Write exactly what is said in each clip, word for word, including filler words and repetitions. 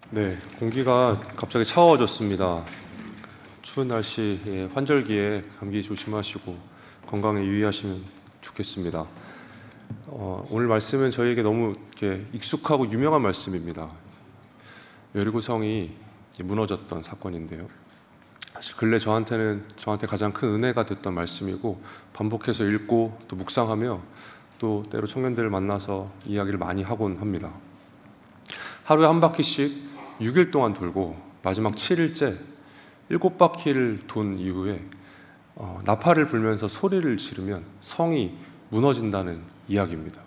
네, 공기가 갑자기 차가워졌습니다. 추운 날씨에 환절기에 감기 조심하시고 건강에 유의하시면 좋겠습니다. 어, 오늘 말씀은 저희에게 너무 이렇게 익숙하고 유명한 말씀입니다. 여리고성이 무너졌던 사건인데요. 사실 근래 저한테는 저한테 가장 큰 은혜가 됐던 말씀이고 반복해서 읽고 또 묵상하며 또 때로 청년들을 만나서 이야기를 많이 하곤 합니다. 하루에 한 바퀴씩 육 일 동안 돌고 마지막 칠 일째 일곱 바퀴를 돈 이후에 어, 나팔을 불면서 소리를 지르면 성이 무너진다는 이야기입니다.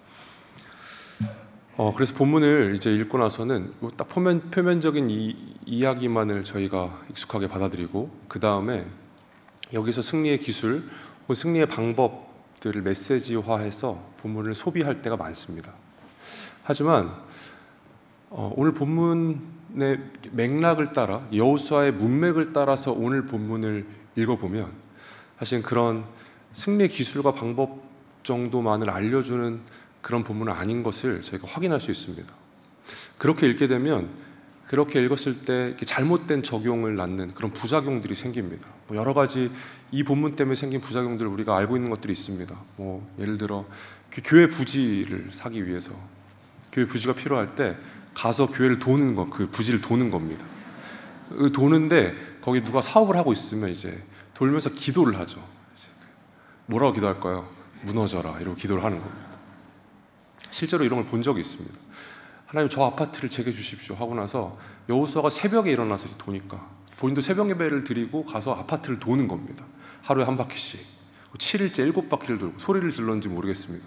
어, 그래서 본문을 이제 읽고 나서는 딱 표면, 표면적인 이 이야기만을 저희가 익숙하게 받아들이고 그 다음에 여기서 승리의 기술 혹은 승리의 방법들을 메시지화해서 본문을 소비할 때가 많습니다. 하지만 어, 오늘 본문의 맥락을 따라 여호수아의 문맥을 따라서 오늘 본문을 읽어보면 사실 그런 승리의 기술과 방법 정도만을 알려주는 그런 본문은 아닌 것을 저희가 확인할 수 있습니다. 그렇게 읽게 되면 그렇게 읽었을 때 잘못된 적용을 낳는 그런 부작용들이 생깁니다. 뭐 여러 가지 이 본문 때문에 생긴 부작용들을 우리가 알고 있는 것들이 있습니다. 뭐 예를 들어 교회 부지를 사기 위해서 교회 부지가 필요할 때 가서 교회를 도는 거, 그 부지를 도는 겁니다. 도는데 거기 누가 사업을 하고 있으면 이제 돌면서 기도를 하죠. 뭐라고 기도할까요? 무너져라 이러고 기도를 하는 겁니다. 실제로 이런 걸 본 적이 있습니다. 하나님 저 아파트를 제게 주십시오 하고 나서 여호수아가 새벽에 일어나서 도니까 본인도 새벽 예배를 드리고 가서 아파트를 도는 겁니다. 하루에 한 바퀴씩 칠 일째 일곱 바퀴를 돌고 소리를 질렀는지 모르겠습니다.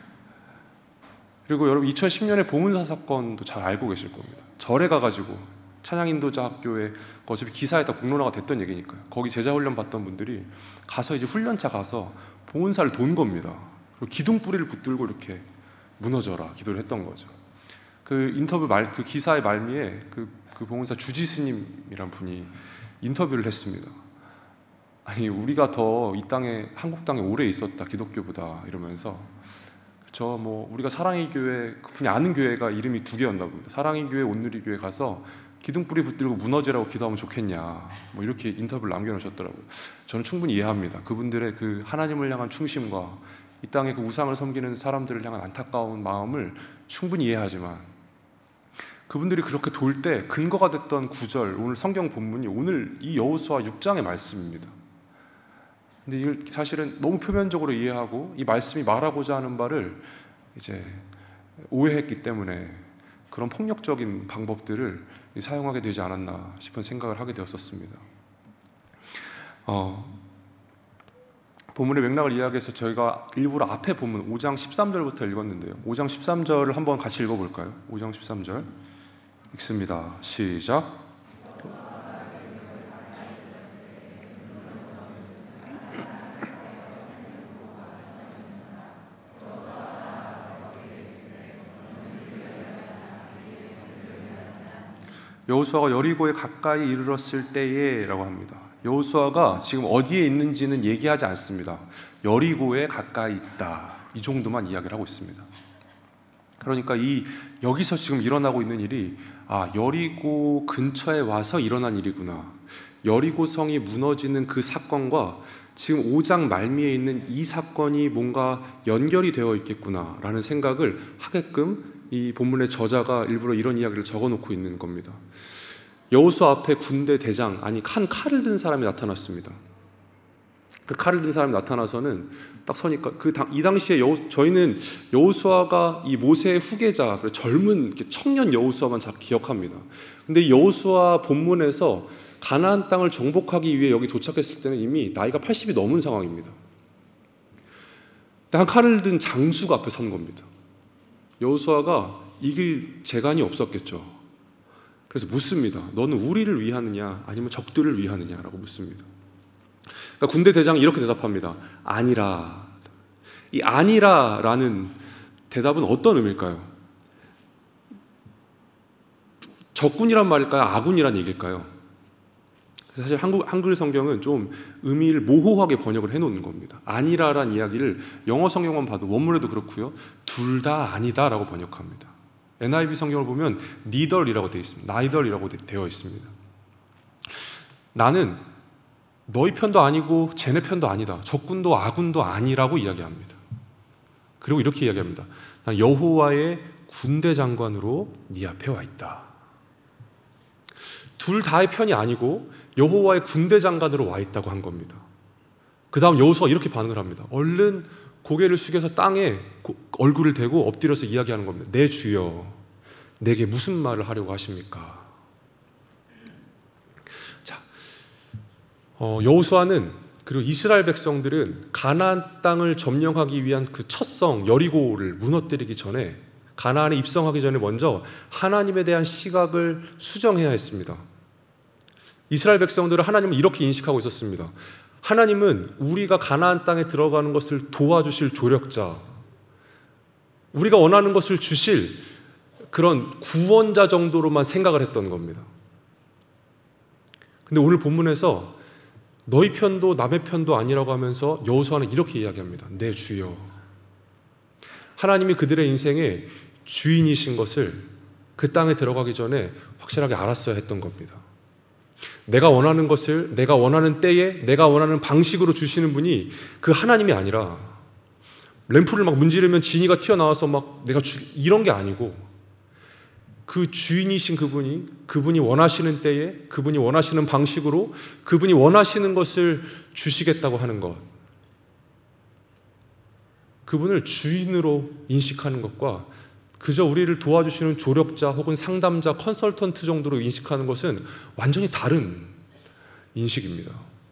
그리고 여러분 이천십 년에 봉은사 사건도 잘 알고 계실 겁니다. 절에 가가지고 찬양인도자 학교에 어차피 기사에다 공론화가 됐던 얘기니까요. 거기 제자훈련 받던 분들이 가서 이제 훈련차 가서 봉은사를 돈 겁니다. 그리고 기둥뿌리를 붙들고 이렇게 무너져라 기도를 했던 거죠. 그 인터뷰 말, 그 기사의 말미에 그, 그 봉은사 주지스님이란 분이 인터뷰를 했습니다. 아니 우리가 더 이 땅에 한국 땅에 오래 있었다 기독교보다 이러면서 저 뭐 우리가 사랑의 교회 그분이 아는 교회가 이름이 두 개였나 봅니다. 사랑의 교회 온누리 교회 가서 기둥뿌리 붙들고 무너지라고 기도하면 좋겠냐 뭐 이렇게 인터뷰를 남겨놓으셨더라고요. 저는 충분히 이해합니다. 그분들의 그 하나님을 향한 충심과 이 땅에 그 우상을 섬기는 사람들을 향한 안타까운 마음을 충분히 이해하지만 그분들이 그렇게 돌 때 근거가 됐던 구절 오늘 성경 본문이 오늘 이 여호수아 육 장의 말씀입니다. 근데 이걸 사실은 너무 표면적으로 이해하고 이 말씀이 말하고자 하는 바를 이제 오해했기 때문에 그런 폭력적인 방법들을 사용하게 되지 않았나 싶은 생각을 하게 되었었습니다. 어, 본문의 맥락을 이야기해서 저희가 일부러 앞에 본문 오 장 십삼 절부터 읽었는데요. 오 장 십삼 절을 한번 같이 읽어볼까요? 오 장 십삼 절 읽습니다. 시작. 여호수아가 여리고에 가까이 이르렀을 때에 라고 합니다. 여호수아가 지금 어디에 있는지는 얘기하지 않습니다. 여리고에 가까이 있다 이 정도만 이야기를 하고 있습니다. 그러니까 이 여기서 지금 일어나고 있는 일이 아 여리고 근처에 와서 일어난 일이구나. 여리고성이 무너지는 그 사건과 지금 오 장 말미에 있는 이 사건이 뭔가 연결이 되어 있겠구나 라는 생각을 하게끔 이 본문의 저자가 일부러 이런 이야기를 적어놓고 있는 겁니다. 여호수아 앞에 군대 대장 아니 한 칼을 든 사람이 나타났습니다. 그 칼을 든 사람이 나타나서는 딱 서니까 그 이 당시에 여호, 저희는 여호수아가 이 모세의 후계자 젊은 청년 여호수아만 잘 기억합니다. 근데 이 여호수아 본문에서 가나안 땅을 정복하기 위해 여기 도착했을 때는 이미 나이가 팔십이 넘은 상황입니다. 한 칼을 든 장수가 앞에 선 겁니다. 여호수아가 이길 재간이 없었겠죠. 그래서 묻습니다. 너는 우리를 위하느냐 아니면 적들을 위하느냐라고 묻습니다. 그러니까 군대 대장이 이렇게 대답합니다. 아니라. 이 아니라라는 대답은 어떤 의미일까요? 적군이란 말일까요? 아군이란 얘기일까요? 사실 한국, 한글 성경은 좀 의미를 모호하게 번역을 해놓는 겁니다. 아니라란 이야기를 영어 성경만 봐도 원문에도 그렇고요. 둘 다 아니다 라고 번역합니다. 엔아이브이 성경을 보면 neither이라고 되어 있습니다. neither이라고 되어 있습니다. 나는 너희 편도 아니고 쟤네 편도 아니다. 적군도 아군도 아니라고 이야기합니다. 그리고 이렇게 이야기합니다. 난 여호와의 군대 장관으로 네 앞에 와 있다. 둘 다의 편이 아니고 여호와의 군대 장관으로 와 있다고 한 겁니다. 그 다음 여호수아가 이렇게 반응을 합니다. 얼른 고개를 숙여서 땅에 얼굴을 대고 엎드려서 이야기하는 겁니다. 내 주여, 내게 무슨 말을 하려고 하십니까? 자, 어, 여호수아는 그리고 이스라엘 백성들은 가나안 땅을 점령하기 위한 그 첫 성 여리고를 무너뜨리기 전에, 가나안에 입성하기 전에 먼저 하나님에 대한 시각을 수정해야 했습니다. 이스라엘 백성들은 하나님을 이렇게 인식하고 있었습니다. 하나님은 우리가 가나안 땅에 들어가는 것을 도와주실 조력자, 우리가 원하는 것을 주실 그런 구원자 정도로만 생각을 했던 겁니다. 근데 오늘 본문에서 너희 편도 남의 편도 아니라고 하면서 여호수아는 이렇게 이야기합니다. 내 주여. 하나님이 그들의 인생의 주인이신 것을 그 땅에 들어가기 전에 확실하게 알았어야 했던 겁니다. 내가 원하는 것을 내가 원하는 때에 내가 원하는 방식으로 주시는 분이 그 하나님이 아니라 램프를 막 문지르면 지니가 튀어나와서 막 내가 주, 이런 게 아니고 그 주인이신 그분이 그분이 원하시는 때에 그분이 원하시는 방식으로 그분이 원하시는 것을 주시겠다고 하는 것, 그분을 주인으로 인식하는 것과 그저 우리를 도와주시는 조력자 혹은 상담자, 컨설턴트 정도로 인식하는 것은 완전히 다른 인식입니다.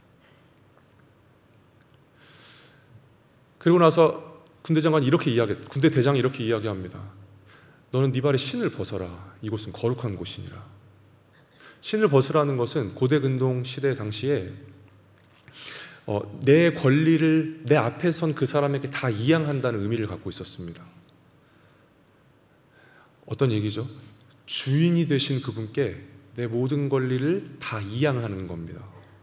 그리고 나서 군대 장관이 이렇게 이야기, 군대 대장이 이렇게 이야기합니다. 너는 네 발에 신을 벗어라. 이곳은 거룩한 곳이니라. 신을 벗으라는 것은 고대 근동 시대 당시에 어, 내 권리를 내 앞에 선 그 사람에게 다 이양한다는 의미를 갖고 있었습니다. 어떤 얘기죠? 주인이 되신 그분께 내 모든 권리를 다 이양하는 겁니다.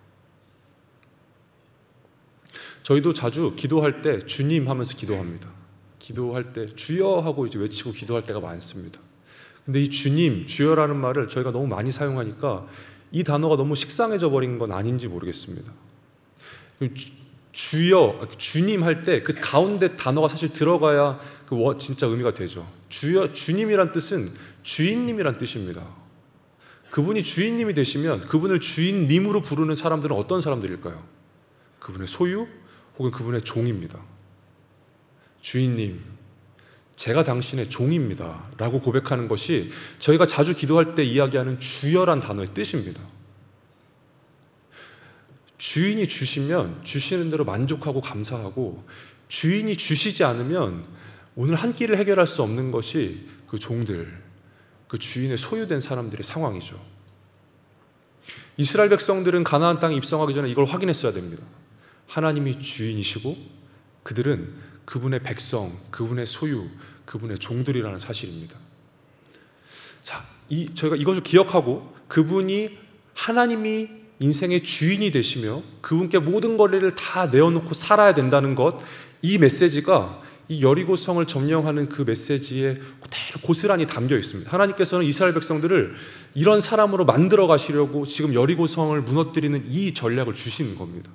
저희도 자주 기도할 때 주님 하면서 기도합니다. 기도할 때 주여 하고 이제 외치고 기도할 때가 많습니다. 근데 이 주님, 주여라는 말을 저희가 너무 많이 사용하니까 이 단어가 너무 식상해져 버린 건 아닌지 모르겠습니다. 주, 주여, 주님 할 때 그 가운데 단어가 사실 들어가야 그 진짜 의미가 되죠. 주여, 주님이란 뜻은 주인님이란 뜻입니다. 그분이 주인님이 되시면 그분을 주인님으로 부르는 사람들은 어떤 사람들일까요? 그분의 소유 혹은 그분의 종입니다. 주인님, 제가 당신의 종입니다 라고 고백하는 것이 저희가 자주 기도할 때 이야기하는 주여란 단어의 뜻입니다. 주인이 주시면 주시는 대로 만족하고 감사하고, 주인이 주시지 않으면 오늘 한 끼를 해결할 수 없는 것이 그 종들, 그 주인의 소유된 사람들의 상황이죠. 이스라엘 백성들은 가나안 땅에 입성하기 전에 이걸 확인했어야 됩니다. 하나님이 주인이시고 그들은 그분의 백성, 그분의 소유, 그분의 종들이라는 사실입니다. 자, 이 저희가 이것을 기억하고 그분이 하나님이 인생의 주인이 되시며 그분께 모든 권리를 다 내어놓고 살아야 된다는 것, 이 메시지가 이 여리고성을 점령하는 그 메시지에 그대로 고스란히 담겨 있습니다. 하나님께서는 이스라엘 백성들을 이런 사람으로 만들어 가시려고 지금 여리고성을 무너뜨리는 이 전략을 주시는 겁니다.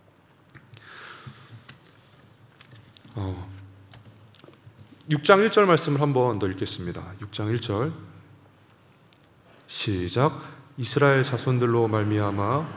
어, 육 장 일 절 말씀을 한 번 더 읽겠습니다. 육 장 일 절 시작. 이스라엘 자손들로 말미암아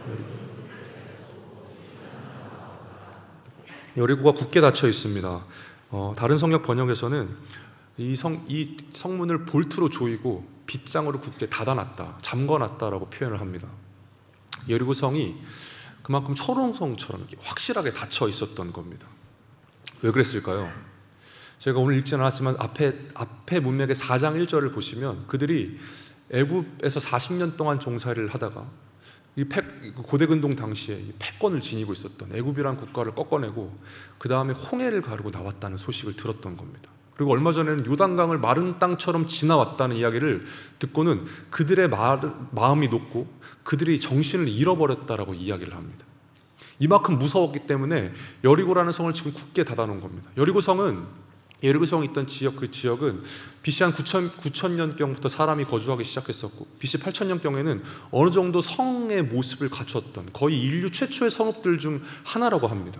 여리고가 굳게 닫혀 있습니다. 어, 다른 성역 번역에서는 이, 성, 이 성문을 볼트로 조이고 빗장으로 굳게 닫아놨다, 잠궈놨다라고 표현을 합니다. 여리고 성이 그만큼 철옹성처럼 이렇게 확실하게 닫혀 있었던 겁니다. 왜 그랬을까요? 제가 오늘 읽지는 않았지만 앞에, 앞에 문맥의 사 장 일 절을 보시면 그들이 애굽에서 사십 년 동안 종살이를 하다가 이 패, 고대 근동 당시에 이 패권을 지니고 있었던 애굽이라는 국가를 꺾어내고 그 다음에 홍해를 가르고 나왔다는 소식을 들었던 겁니다. 그리고 얼마 전에는 요단강을 마른 땅처럼 지나왔다는 이야기를 듣고는 그들의 마, 마음이 녹고 그들이 정신을 잃어버렸다라고 이야기를 합니다. 이만큼 무서웠기 때문에 여리고라는 성을 지금 굳게 닫아놓은 겁니다. 여리고 성은 여리고성에 있던 지역, 그 지역은 비씨 한 구천 년경부터 사람이 거주하기 시작했었고 비씨 팔천 년경에는 어느 정도 성의 모습을 갖췄던 거의 인류 최초의 성읍들 중 하나라고 합니다.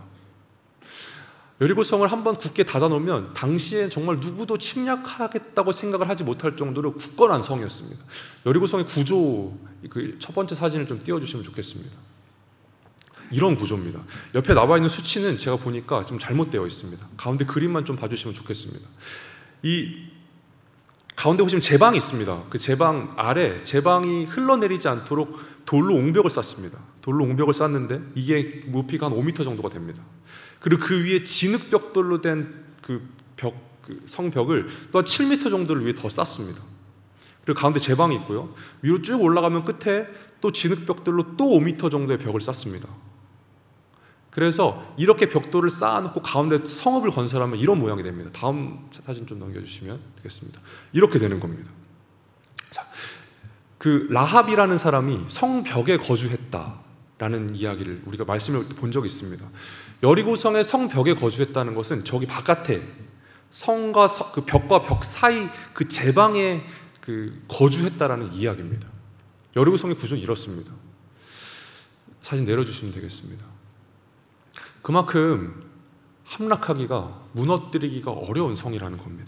여리고성을 한번 굳게 닫아놓으면 당시에 정말 누구도 침략하겠다고 생각을 하지 못할 정도로 굳건한 성이었습니다. 여리고성의 구조, 그 첫 번째 사진을 좀 띄워주시면 좋겠습니다. 이런 구조입니다. 옆에 나와 있는 수치는 제가 보니까 좀 잘못되어 있습니다. 가운데 그림만 좀 봐주시면 좋겠습니다. 이 가운데 보시면 제방이 있습니다. 그 제방 아래 제방이 흘러내리지 않도록 돌로 옹벽을 쌓습니다. 돌로 옹벽을 쌓는데 이게 높이가 한 오 미터 정도가 됩니다. 그리고 그 위에 진흙벽돌로 된 그 벽, 그 성벽을 또한 칠 미터 정도를 위에 더 쌓습니다. 그리고 가운데 제방이 있고요. 위로 쭉 올라가면 끝에 또 진흙벽돌로 또 오 미터 정도의 벽을 쌓습니다. 그래서 이렇게 벽돌을 쌓아놓고 가운데 성읍을 건설하면 이런 모양이 됩니다. 다음 사진 좀 넘겨주시면 되겠습니다. 이렇게 되는 겁니다. 자, 그 라합이라는 사람이 성벽에 거주했다라는 이야기를 우리가 말씀을 본 적이 있습니다. 여리고성의 성벽에 거주했다는 것은 저기 바깥에 성과 성, 그 벽과 벽 사이 그 제방에 그 거주했다라는 이야기입니다. 여리고성의 구조는 이렇습니다. 사진 내려주시면 되겠습니다. 그만큼 함락하기가, 무너뜨리기가 어려운 성이라는 겁니다.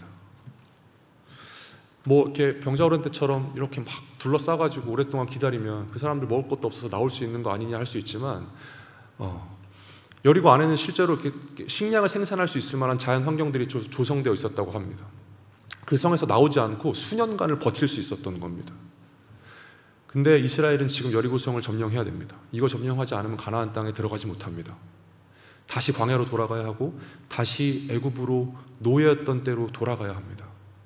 뭐 이렇게 병자호란 때처럼 이렇게 막 둘러싸가지고 오랫동안 기다리면 그 사람들 먹을 것도 없어서 나올 수 있는 거 아니냐 할 수 있지만 어, 여리고 안에는 실제로 이렇게 식량을 생산할 수 있을 만한 자연 환경들이 조, 조성되어 있었다고 합니다. 그 성에서 나오지 않고 수년간을 버틸 수 있었던 겁니다. 근데 이스라엘은 지금 여리고성을 점령해야 됩니다. 이거 점령하지 않으면 가나안 땅에 들어가지 못합니다. 다시 광야로 돌아가야 하고 다시 애굽으로 노예였던 때로 돌아가야 합니다.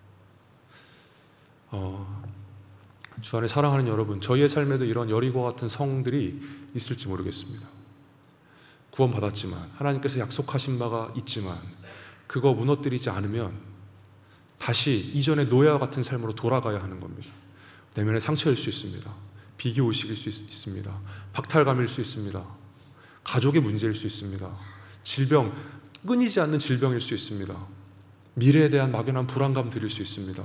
어, 주 안에 사랑하는 여러분, 저희의 삶에도 이런 여리고와 같은 성들이 있을지 모르겠습니다. 구원받았지만 하나님께서 약속하신 바가 있지만 그거 무너뜨리지 않으면 다시 이전의 노예와 같은 삶으로 돌아가야 하는 겁니다. 내면의 상처일 수 있습니다. 비교의식일 수 있습니다. 박탈감일 수 있습니다. 가족의 문제일 수 있습니다. 질병, 끊이지 않는 질병일 수 있습니다. 미래에 대한 막연한 불안감 들일 수 있습니다.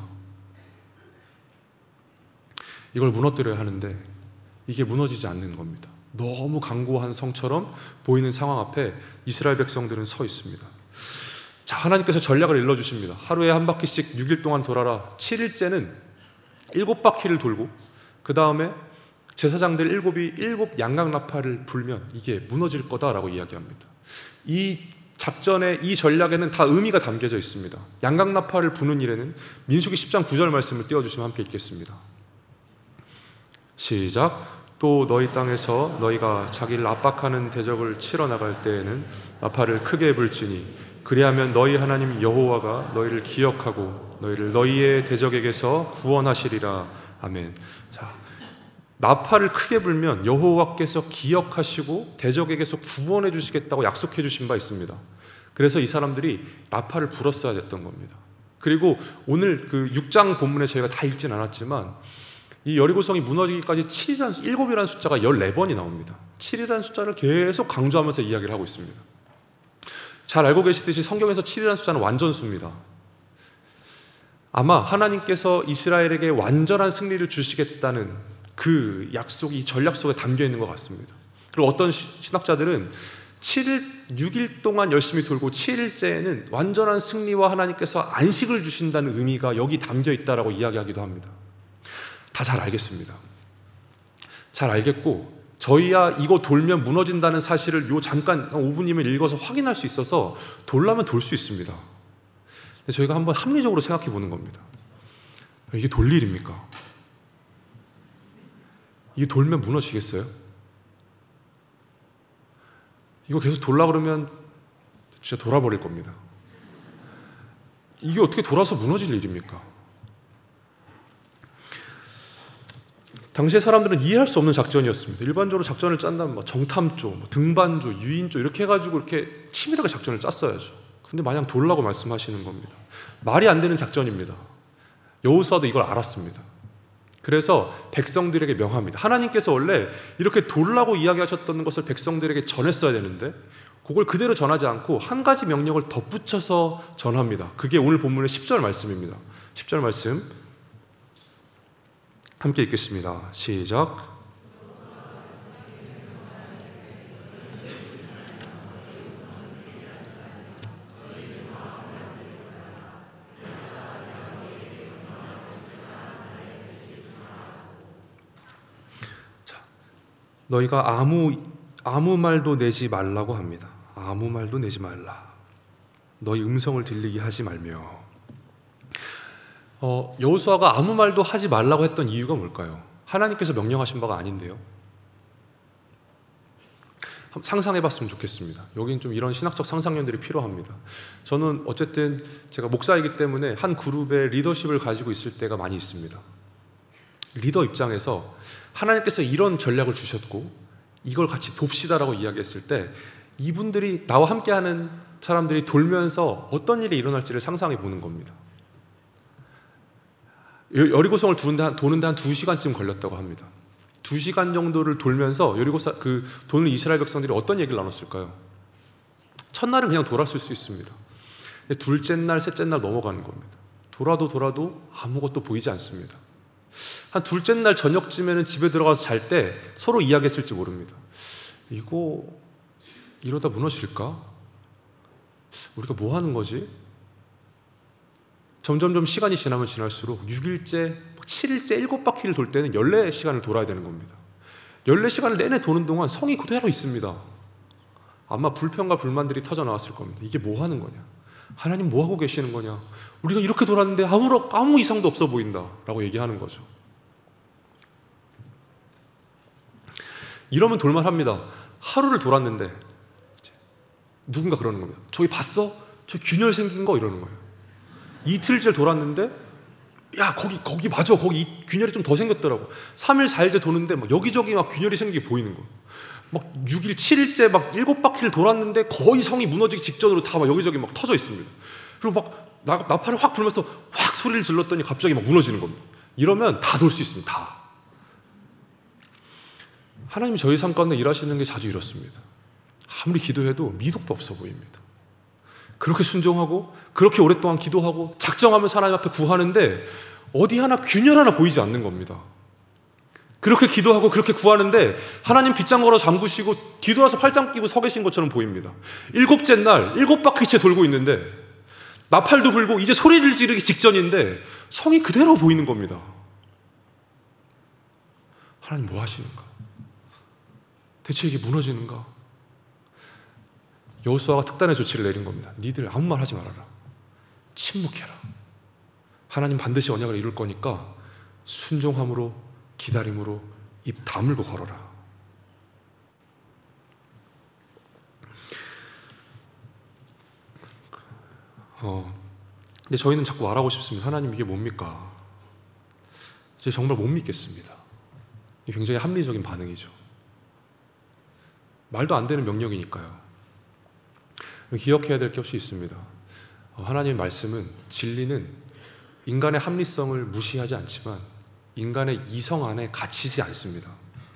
이걸 무너뜨려야 하는데 이게 무너지지 않는 겁니다. 너무 강고한 성처럼 보이는 상황 앞에 이스라엘 백성들은 서 있습니다. 자, 하나님께서 전략을 일러주십니다. 하루에 한 바퀴씩 육 일 동안 돌아라. 칠 일째는 일곱 바퀴를 돌고 그 다음에 제사장들 일곱이 일곱 양각나팔을 불면 이게 무너질 거다라고 이야기합니다. 이 작전의 이 전략에는 다 의미가 담겨져 있습니다. 양각나팔을 부는 일에는 민수기 십 장 구 절 말씀을 띄워주시면 함께 읽겠습니다. 시작. 또 너희 땅에서 너희가 자기를 압박하는 대적을 치러 나갈 때에는 나팔을 크게 불지니 그리하면 너희 하나님 여호와가 너희를 기억하고 너희를 너희의 대적에게서 구원하시리라. 아멘. 자, 나팔을 크게 불면 여호와께서 기억하시고 대적에게서 구원해 주시겠다고 약속해 주신 바 있습니다. 그래서 이 사람들이 나팔을 불었어야 됐던 겁니다. 그리고 오늘 그 육 장 본문에 저희가 다 읽진 않았지만 이 여리고성이 무너지기까지 칠이라는, 일곱이라는 숫자가 열네 번이 나옵니다. 칠이라는 숫자를 계속 강조하면서 이야기를 하고 있습니다. 잘 알고 계시듯이 성경에서 칠이라는 숫자는 완전수입니다. 아마 하나님께서 이스라엘에게 완전한 승리를 주시겠다는 그 약속이 이 전략 속에 담겨 있는 것 같습니다. 그리고 어떤 신학자들은 칠 일, 육 일 동안 열심히 돌고 칠 일째에는 완전한 승리와 하나님께서 안식을 주신다는 의미가 여기 담겨 있다라고 이야기하기도 합니다. 다 잘 알겠습니다. 잘 알겠고 저희야 이거 돌면 무너진다는 사실을 요 잠깐 오 분이면 읽어서 확인할 수 있어서 돌라면 돌 수 있습니다. 근데 저희가 한번 합리적으로 생각해 보는 겁니다. 이게 돌 일입니까? 이게 돌면 무너지겠어요? 이거 계속 돌라 그러면 진짜 돌아버릴 겁니다. 이게 어떻게 돌아서 무너질 일입니까? 당시의 사람들은 이해할 수 없는 작전이었습니다. 일반적으로 작전을 짠다면 뭐 정탐조, 뭐 등반조, 유인조 이렇게 해가지고 이렇게 치밀하게 작전을 짰어야죠. 근데 마냥 돌라고 말씀하시는 겁니다. 말이 안 되는 작전입니다. 여호수아도 이걸 알았습니다. 그래서 백성들에게 명합니다. 하나님께서 원래 이렇게 돌라고 이야기하셨던 것을 백성들에게 전했어야 되는데 그걸 그대로 전하지 않고 한 가지 명령을 덧붙여서 전합니다. 그게 오늘 본문의 십 절 말씀입니다. 십 절 말씀 함께 읽겠습니다. 시작. 자, 너희가 아무 아무 말도 내지 말라고 합니다. 아무 말도 내지 말라. 너희 음성을 들리게 하지 말며. 어, 여호수아가 아무 말도 하지 말라고 했던 이유가 뭘까요? 하나님께서 명령하신 바가 아닌데요. 상상해봤으면 좋겠습니다. 여긴 좀 이런 신학적 상상력들이 필요합니다. 저는 어쨌든 제가 목사이기 때문에 한 그룹의 리더십을 가지고 있을 때가 많이 있습니다. 리더 입장에서 하나님께서 이런 전략을 주셨고 이걸 같이 돕시다라고 이야기했을 때 이분들이 나와 함께하는 사람들이 돌면서 어떤 일이 일어날지를 상상해 보는 겁니다. 여리고성을 도는데 한 두 시간쯤 걸렸다고 합니다. 두 시간 정도를 돌면서 여리고사 그 도는 이스라엘 백성들이 어떤 얘기를 나눴을까요? 첫날은 그냥 돌았을 수 있습니다. 둘째 날, 셋째 날 넘어가는 겁니다. 돌아도 돌아도 아무것도 보이지 않습니다. 한 둘째 날 저녁쯤에는 집에 들어가서 잘 때 서로 이야기했을지 모릅니다. 이거 이러다 무너질까? 우리가 뭐 하는 거지? 점점점 시간이 지나면 지날수록 육 일째, 칠 일째, 일곱 바퀴를 돌 때는 열네 시간을 돌아야 되는 겁니다. 열네 시간을 내내 도는 동안 성이 그대로 있습니다. 아마 불평과 불만들이 터져 나왔을 겁니다. 이게 뭐 하는 거냐? 하나님 뭐 하고 계시는 거냐? 우리가 이렇게 돌았는데 아무, 아무 이상도 없어 보인다 라고 얘기하는 거죠. 이러면 돌만합니다. 하루를 돌았는데 누군가 그러는 겁니다. 저기 봤어? 저 균열 생긴 거? 이러는 거예요. 이틀째 돌았는데 야 거기 거기 맞아 거기 균열이 좀 더 생겼더라고. 삼 일 사 일째 도는데 막 여기저기 막 균열이 생기게 보이는 거예요. 막 육 일 칠 일째 막 일곱 바퀴를 돌았는데 거의 성이 무너지기 직전으로 다 막 여기저기 막 터져 있습니다. 그리고 막 나, 나팔을 확 불면서 확 소리를 질렀더니 갑자기 막 무너지는 겁니다. 이러면 다 돌 수 있습니다. 다. 하나님이 저희 삶 가운데 일하시는 게 자주 이렇습니다. 아무리 기도해도 미덕도 없어 보입니다. 그렇게 순종하고 그렇게 오랫동안 기도하고 작정하면서 하나님 앞에 구하는데 어디 하나 균열 하나 보이지 않는 겁니다. 그렇게 기도하고 그렇게 구하는데 하나님 빗장 걸어 잠그시고 뒤돌아서 팔짱 끼고 서 계신 것처럼 보입니다. 일곱째 날 일곱 바퀴째 돌고 있는데 나팔도 불고 이제 소리를 지르기 직전인데 성이 그대로 보이는 겁니다. 하나님 뭐 하시는가? 대체 이게 무너지는가? 여호수아가 특단의 조치를 내린 겁니다. 니들 아무 말 하지 말아라. 침묵해라. 하나님 반드시 언약을 이룰 거니까 순종함으로 기다림으로 입 다물고 걸어라. 어, 근데 저희는 자꾸 말하고 싶습니다. 하나님 이게 뭡니까? 이제 정말 못 믿겠습니다. 이게 굉장히 합리적인 반응이죠. 말도 안 되는 명령이니까요. 기억해야 될 것이 있습니다. 하나님의 말씀은, 진리는 인간의 합리성을 무시하지 않지만 인간의 이성 안에 갇히지 않습니다.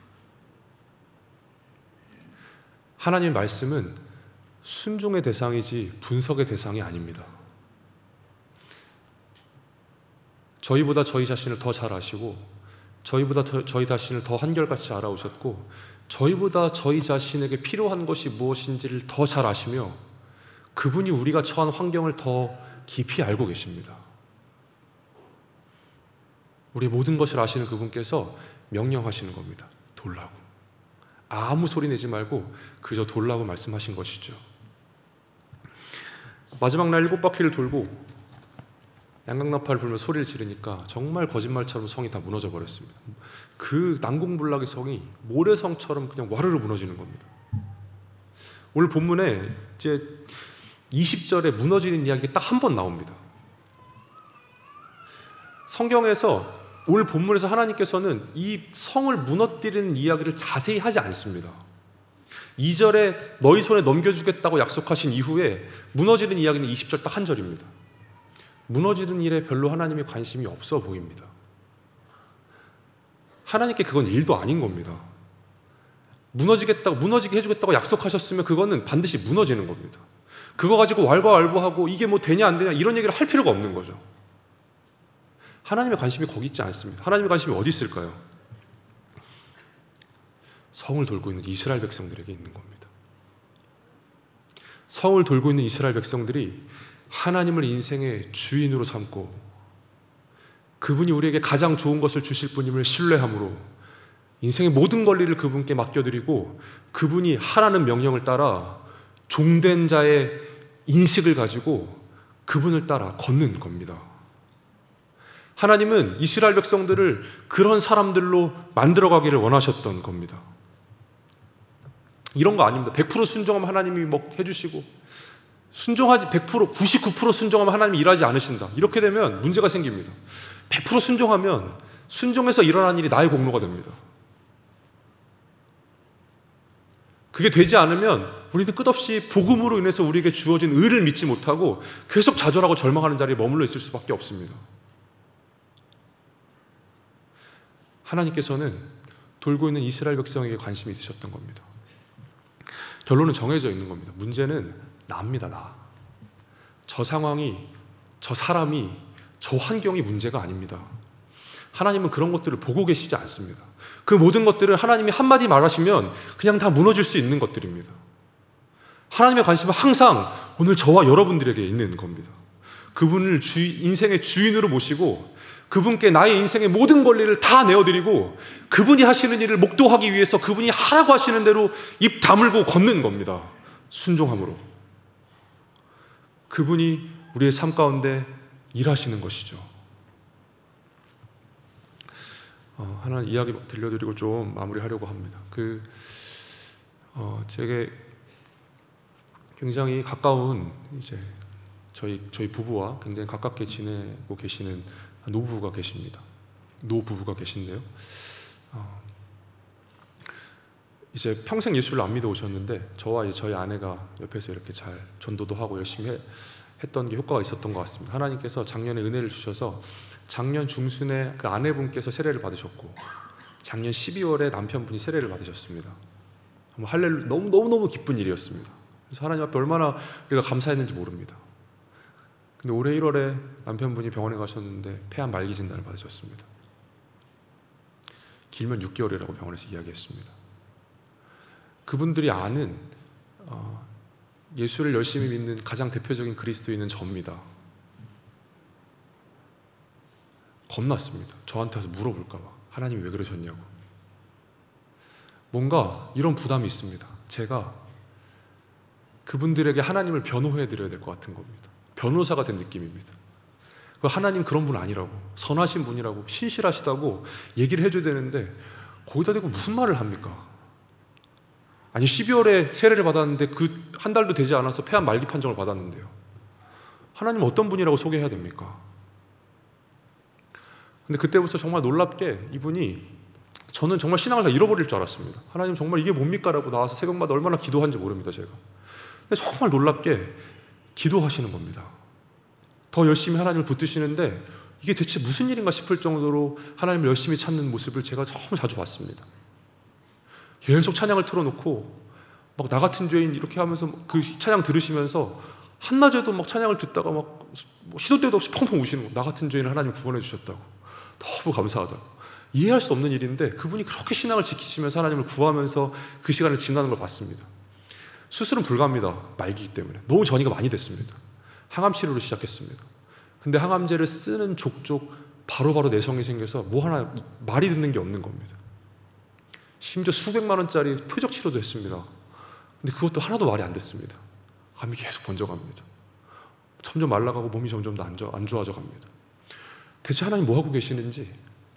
하나님의 말씀은 순종의 대상이지 분석의 대상이 아닙니다. 저희보다 저희 자신을 더 잘 아시고 저희보다 더, 저희 자신을 더 한결같이 알아오셨고 저희보다 저희 자신에게 필요한 것이 무엇인지를 더 잘 아시며 그분이 우리가 처한 환경을 더 깊이 알고 계십니다. 우리의 모든 것을 아시는 그분께서 명령하시는 겁니다. 돌라고. 아무 소리 내지 말고 그저 돌라고 말씀하신 것이죠. 마지막 날 일곱 바퀴를 돌고 양각나팔을 불며 소리를 지르니까 정말 거짓말처럼 성이 다 무너져 버렸습니다. 그 난공불락의 성이 모래성처럼 그냥 와르르 무너지는 겁니다. 오늘 본문에 이제 이십 절에 무너지는 이야기가 딱 한 번 나옵니다. 성경에서 오늘 본문에서 하나님께서는 이 성을 무너뜨리는 이야기를 자세히 하지 않습니다. 이 절에 너희 손에 넘겨주겠다고 약속하신 이후에 무너지는 이야기는 이십 절 딱 한 절입니다. 무너지는 일에 별로 하나님의 관심이 없어 보입니다. 하나님께 그건 일도 아닌 겁니다. 무너지겠다고, 무너지게 해주겠다고 약속하셨으면 그거는 반드시 무너지는 겁니다. 그거 가지고 왈가왈부하고 이게 뭐 되냐 안 되냐 이런 얘기를 할 필요가 없는 거죠. 하나님의 관심이 거기 있지 않습니다. 하나님의 관심이 어디 있을까요? 성을 돌고 있는 이스라엘 백성들에게 있는 겁니다. 성을 돌고 있는 이스라엘 백성들이 하나님을 인생의 주인으로 삼고 그분이 우리에게 가장 좋은 것을 주실 분임을 신뢰함으로 인생의 모든 권리를 그분께 맡겨드리고 그분이 하라는 명령을 따라 종된 자의 인식을 가지고 그분을 따라 걷는 겁니다. 하나님은 이스라엘 백성들을 그런 사람들로 만들어가기를 원하셨던 겁니다. 이런 거 아닙니다. 백 퍼센트 순종하면 하나님이 뭐 해주시고 순종하지 백 퍼센트, 구십구 퍼센트 순종하면 하나님이 일하지 않으신다. 이렇게 되면 문제가 생깁니다. 백 퍼센트 순종하면 순종해서 일어난 일이 나의 공로가 됩니다. 그게 되지 않으면 우리는 끝없이 복음으로 인해서 우리에게 주어진 의를 믿지 못하고 계속 좌절하고 절망하는 자리에 머물러 있을 수밖에 없습니다. 하나님께서는 돌고 있는 이스라엘 백성에게 관심이 있으셨던 겁니다. 결론은 정해져 있는 겁니다. 문제는 나입니다. 나. 저 상황이, 저 사람이, 저 환경이 문제가 아닙니다. 하나님은 그런 것들을 보고 계시지 않습니다. 그 모든 것들을 하나님이 한마디 말하시면 그냥 다 무너질 수 있는 것들입니다. 하나님의 관심은 항상 오늘 저와 여러분들에게 있는 겁니다. 그분을 주, 인생의 주인으로 모시고 그분께 나의 인생의 모든 권리를 다 내어드리고 그분이 하시는 일을 목도하기 위해서 그분이 하라고 하시는 대로 입 다물고 걷는 겁니다. 순종함으로. 그분이 우리의 삶 가운데 일하시는 것이죠. 어, 하나 이야기 들려드리고 좀 마무리하려고 합니다. 그 어, 제게 굉장히 가까운 이제 저희 저희 부부와 굉장히 가깝게 지내고 계시는 노부부가 계십니다. 노부부가 계신데요. 어, 이제 평생 예수를 안 믿어 오셨는데 저와 이제 저희 아내가 옆에서 이렇게 잘 전도도 하고 열심히 해, 했던 게 효과가 있었던 것 같습니다. 하나님께서 작년에 은혜를 주셔서 작년 중순에 그 아내분께서 세례를 받으셨고 작년 십이월에 남편분이 세례를 받으셨습니다. 할렐루야, 너무 너무 너무 기쁜 일이었습니다. 그래서 하나님 앞에 얼마나 우리가 감사했는지 모릅니다. 근데 올해 일월에 남편분이 병원에 가셨는데 폐암 말기 진단을 받으셨습니다. 길면 육 개월이라고 병원에서 이야기했습니다. 그분들이 아는 어, 예수를 열심히 믿는 가장 대표적인 그리스도인은 저입니다. 겁났습니다. 저한테 와서 물어볼까 봐. 하나님이 왜 그러셨냐고. 뭔가 이런 부담이 있습니다. 제가 그분들에게 하나님을 변호해 드려야 될 것 같은 겁니다. 변호사가 된 느낌입니다. 하나님 그런 분 아니라고, 선하신 분이라고, 신실하시다고 얘기를 해줘야 되는데 거기다 대고 무슨 말을 합니까? 아니 십이월에 세례를 받았는데 그 한 달도 되지 않아서 폐암 말기 판정을 받았는데요. 하나님 어떤 분이라고 소개해야 됩니까? 근데 그때부터 정말 놀랍게 이분이, 저는 정말 신앙을 다 잃어버릴 줄 알았습니다. 하나님 정말 이게 뭡니까? 라고 나와서 새벽마다 얼마나 기도한지 모릅니다, 제가. 근데 정말 놀랍게 기도하시는 겁니다. 더 열심히 하나님을 붙드시는데 이게 대체 무슨 일인가 싶을 정도로 하나님을 열심히 찾는 모습을 제가 정말 자주 봤습니다. 계속 찬양을 틀어놓고 막 나 같은 죄인 이렇게 하면서 그 찬양 들으시면서 한낮에도 막 찬양을 듣다가 막 시도 때도 없이 펑펑 우시는 거. 나 같은 죄인을 하나님 구원해 주셨다고. 너무 감사하다고. 이해할 수 없는 일인데 그분이 그렇게 신앙을 지키시면서 하나님을 구하면서 그 시간을 지나는 걸 봤습니다. 수술은 불가합니다. 말기이기 때문에. 너무 전이가 많이 됐습니다. 항암 치료를 시작했습니다. 근데 항암제를 쓰는 족족 바로바로 내성이 생겨서 뭐 하나 말이 듣는 게 없는 겁니다. 심지어 수백만 원짜리 표적 치료도 했습니다. 근데 그것도 하나도 말이 안 됐습니다. 암이 계속 번져갑니다. 점점 말라가고 몸이 점점 더 안 안 좋아져 갑니다. 대체 하나님 뭐 하고 계시는지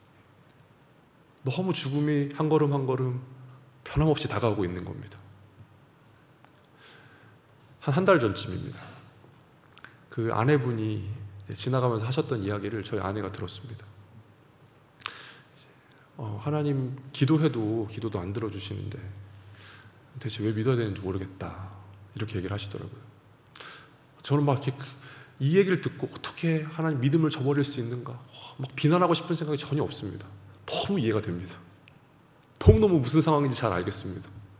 너무 죽음이 한 걸음 한 걸음 변함없이 다가오고 있는 겁니다. 한 한 달 전쯤입니다. 그 아내분이 지나가면서 하셨던 이야기를 저희 아내가 들었습니다. 어, 하나님 기도해도 기도도 안 들어주시는데 대체 왜 믿어야 되는지 모르겠다, 이렇게 얘기를 하시더라고요. 저는 막 이렇게 이 얘기를 듣고 어떻게 하나님 믿음을 저버릴 수 있는가, 막 비난하고 싶은 생각이 전혀 없습니다. 너무 이해가 됩니다. 너무너무 무슨 상황인지 잘 알겠습니다.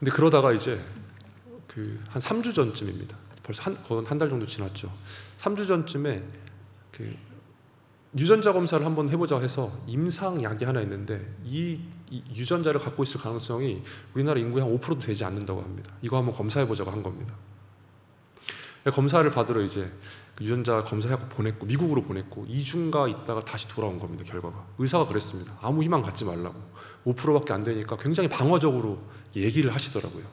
근데 그러다가 이제 그 한 삼 주 전쯤입니다. 벌써 한, 거의 한 달 정도 지났죠. 삼 주 전쯤에 그 유전자 검사를 한번 해보자 해서 임상약이 하나 있는데 이, 이 유전자를 갖고 있을 가능성이 우리나라 인구의 한 오 퍼센트도 되지 않는다고 합니다. 이거 한번 검사해보자고 한 겁니다. 검사를 받으러 이제 유전자 검사하고 보냈고 미국으로 보냈고 이 주인가 있다가 다시 돌아온 겁니다. 결과가. 의사가 그랬습니다. 아무 희망 갖지 말라고. 오 퍼센트밖에 안 되니까 굉장히 방어적으로 얘기를 하시더라고요.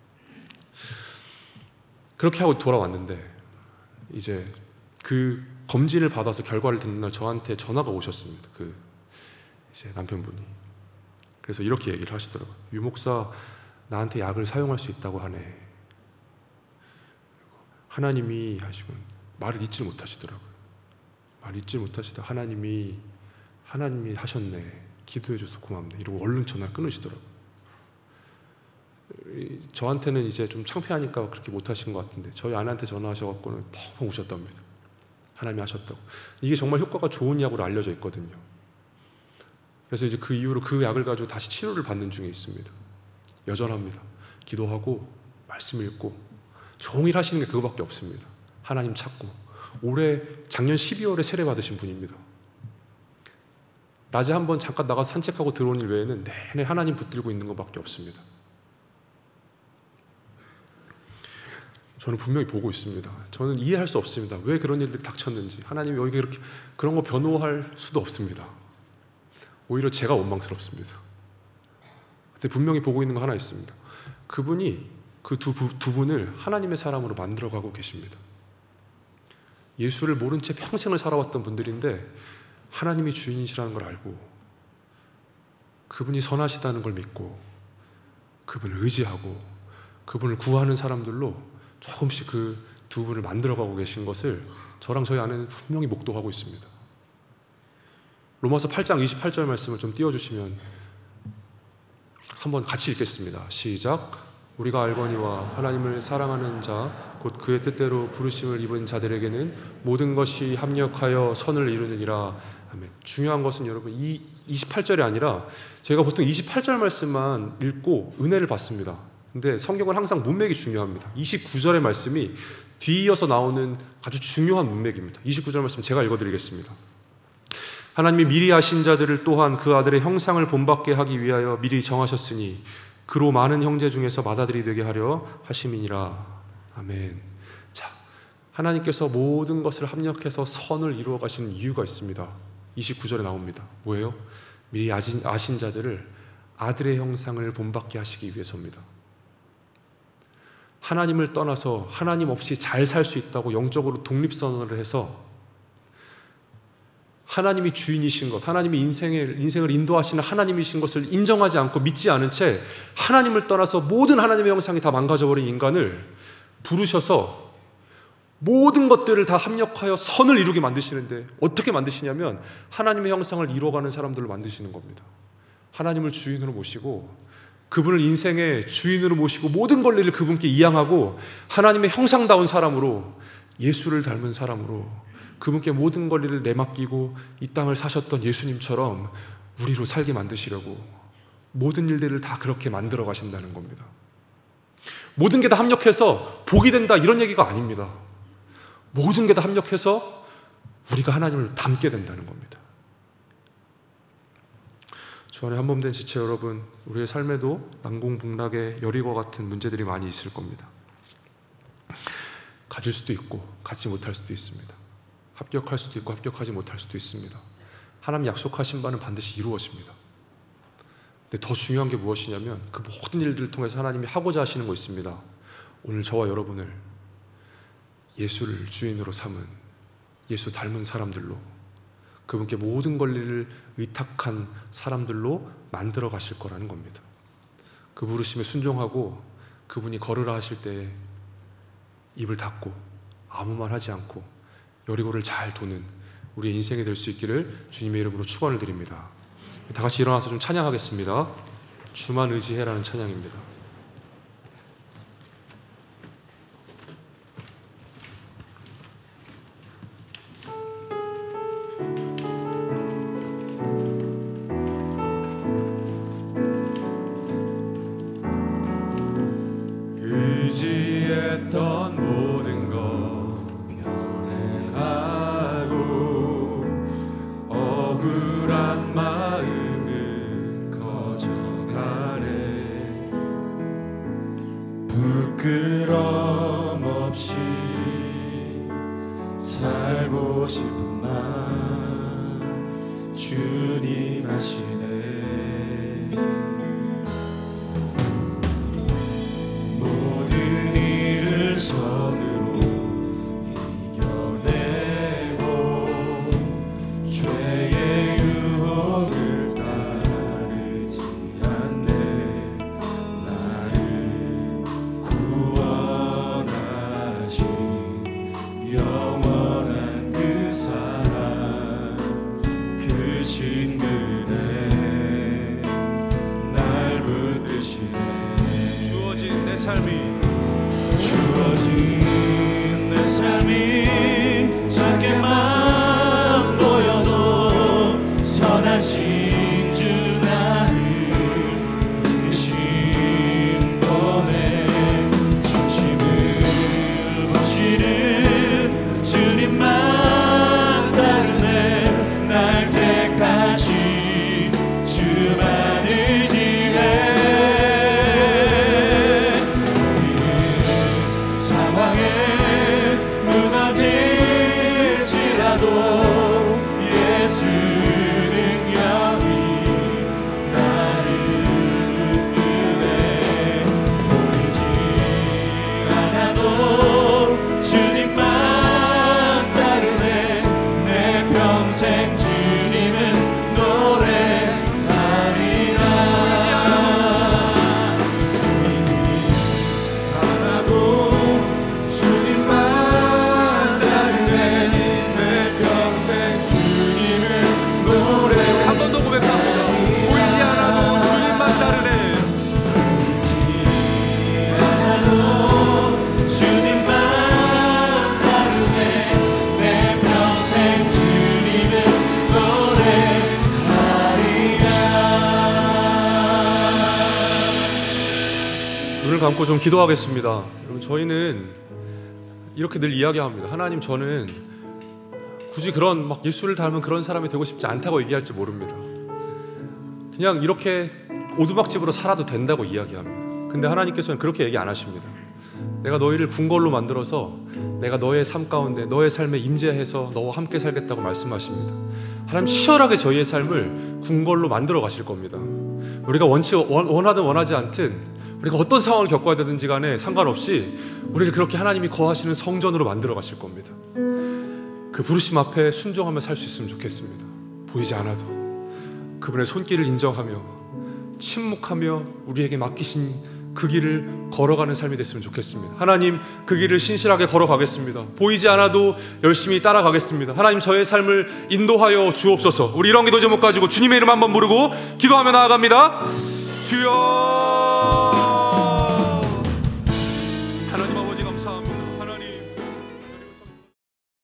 그렇게 하고 돌아왔는데 이제 그 검진을 받아서 결과를 듣는 날 저한테 전화가 오셨습니다. 그 이제 남편분이. 그래서 이렇게 얘기를 하시더라고요. 유 목사, 나한테 약을 사용할 수 있다고 하네. 하나님이 하시고 말을 잊지 못하시더라고요. 말을 잊지 못하시다. 하나님이 하나님이 하셨네. 기도해 줘서 고맙네. 이러고 얼른 전화를 끊으시더라고요. 저한테는 이제 좀 창피하니까 그렇게 못하신 것 같은데 저희 아내한테 전화하셔갖고는 펑펑 우셨답니다. 하나님이 하셨다고. 이게 정말 효과가 좋은 약으로 알려져 있거든요. 그래서 이제 그 이후로 그 약을 가지고 다시 치료를 받는 중에 있습니다. 여전합니다. 기도하고 말씀 읽고 종일 하시는 게 그거밖에 없습니다. 하나님 찾고. 올해 작년 십이월에 세례 받으신 분입니다. 낮에 한번 잠깐 나가서 산책하고 들어온 일 외에는 내내 하나님 붙들고 있는 것밖에 없습니다. 저는 분명히 보고 있습니다. 저는 이해할 수 없습니다. 왜 그런 일들이 닥쳤는지. 하나님이 여기 그렇게 그런 거 변호할 수도 없습니다. 오히려 제가 원망스럽습니다. 근데 분명히 보고 있는 거 하나 있습니다. 그분이 그 두 두 분을 하나님의 사람으로 만들어가고 계십니다. 예수를 모른 채 평생을 살아왔던 분들인데 하나님이 주인이시라는 걸 알고 그분이 선하시다는 걸 믿고 그분을 의지하고 그분을 구하는 사람들로 조금씩 그 두 분을 만들어가고 계신 것을 저랑 저희 아내는 분명히 목도하고 있습니다. 로마서 팔 장 이십팔 절 말씀을 좀 띄워주시면 한번 같이 읽겠습니다. 시작. 우리가 알거니와 하나님을 사랑하는 자 곧 그의 뜻대로 부르심을 입은 자들에게는 모든 것이 합력하여 선을 이루느니라. 아멘. 중요한 것은 여러분 이 이십팔 절이 아니라 제가 보통 이십팔 절 말씀만 읽고 은혜를 받습니다. 근데 성경은 항상 문맥이 중요합니다. 이십구 절의 말씀이 뒤이어서 나오는 아주 중요한 문맥입니다. 이십구 절 말씀 제가 읽어드리겠습니다. 하나님이 미리 아신 자들을 또한 그 아들의 형상을 본받게 하기 위하여 미리 정하셨으니 그로 많은 형제 중에서 맏아들이 되게 하려 하심이니라. 아멘. 자, 하나님께서 모든 것을 합력해서 선을 이루어 가시는 이유가 있습니다. 이십구 절에 나옵니다. 뭐예요? 미리 아신, 아신 자들을 아들의 형상을 본받게 하시기 위해서입니다. 하나님을 떠나서 하나님 없이 잘 살 수 있다고 영적으로 독립선언을 해서 하나님이 주인이신 것, 하나님이 인생을, 인생을 인도하시는 하나님이신 것을 인정하지 않고 믿지 않은 채 하나님을 떠나서 모든 하나님의 형상이 다 망가져버린 인간을 부르셔서 모든 것들을 다 합력하여 선을 이루게 만드시는데 어떻게 만드시냐면 하나님의 형상을 이루어가는 사람들을 만드시는 겁니다. 하나님을 주인으로 모시고 그분을 인생의 주인으로 모시고 모든 권리를 그분께 이양하고 하나님의 형상다운 사람으로 예수를 닮은 사람으로 그분께 모든 권리를 내맡기고 이 땅을 사셨던 예수님처럼 우리로 살게 만드시려고 모든 일들을 다 그렇게 만들어 가신다는 겁니다. 모든 게 다 합력해서 복이 된다 이런 얘기가 아닙니다. 모든 게 다 합력해서 우리가 하나님을 닮게 된다는 겁니다. 주 안에 한몸된 지체 여러분, 우리의 삶에도 난공불락의 여리고 같은 문제들이 많이 있을 겁니다. 가질 수도 있고 갖지 못할 수도 있습니다. 합격할 수도 있고 합격하지 못할 수도 있습니다. 하나님 약속하신 바는 반드시 이루어집니다. 근데 더 중요한 게 무엇이냐면 그 모든 일들을 통해서 하나님이 하고자 하시는 거 있습니다. 오늘 저와 여러분을 예수를 주인으로 삼은 예수 닮은 사람들로 그분께 모든 권리를 의탁한 사람들로 만들어 가실 거라는 겁니다. 그 부르심에 순종하고 그분이 걸으라 하실 때 입을 닫고 아무 말 하지 않고 여리고를 잘 도는 우리의 인생이 될 수 있기를 주님의 이름으로 축원을 드립니다. 다 같이 일어나서 좀 찬양하겠습니다. 주만 의지해라는 찬양입니다. 살고 싶은 마음 주님 아시네. 모든 일을 선으로 이겨내고 죄의 유혹을 따르지 않네. 나를 구원하신 영원한 그 사랑, 그 신근에 날 붙드시네. 주어진 내 삶이 주어진 내 삶이 작게만 보여도 선하신 주 나를 이끄신 번에 중심을 보시는 주님만 따르네. 날 택하신 주만 의지해. 무너질지라도 예수 능력이 나를 붙드네. 보이지 않아도 주님만 따르네. 내 평생 주님은 노래하리라. 보이지 않아도 주님만 따르네. 내 평생 주님을 노래. 한 번 더 고백합니다. 보이지 않아도 주님만 따르네. 보이지 않아도 주님만 따르네. 내 평생 주님을 노래하리라. 눈을 감고 좀 기도하겠습니다. 여러분, 저희는 이렇게 늘 이야기합니다. 하나님, 저는 굳이 그런 막 예수를 닮은 그런 사람이 되고 싶지 않다고 얘기할지 모릅니다. 그냥 이렇게 오두막집으로 살아도 된다고 이야기합니다. 근데 하나님께서는 그렇게 얘기 안 하십니다. 내가 너희를 궁궐로 만들어서 내가 너의 삶 가운데 너의 삶에 임재해서 너와 함께 살겠다고 말씀하십니다. 하나님, 치열하게 저희의 삶을 궁궐로 만들어 가실 겁니다. 우리가 원치 원하든 원하지 않든 우리가 어떤 상황을 겪어야 되든지 간에 상관없이 우리를 그렇게 하나님이 거하시는 성전으로 만들어 가실 겁니다. 그 부르심 앞에 순종하며 살 수 있으면 좋겠습니다. 보이지 않아도 그분의 손길을 인정하며 침묵하며 우리에게 맡기신 그 길을 걸어가는 삶이 됐으면 좋겠습니다. 하나님, 그 길을 신실하게 걸어가겠습니다. 보이지 않아도 열심히 따라가겠습니다. 하나님, 저의 삶을 인도하여 주옵소서. 우리 이런 기도 제목 가지고 주님의 이름 한번 부르고 기도하며 나아갑니다. 주여.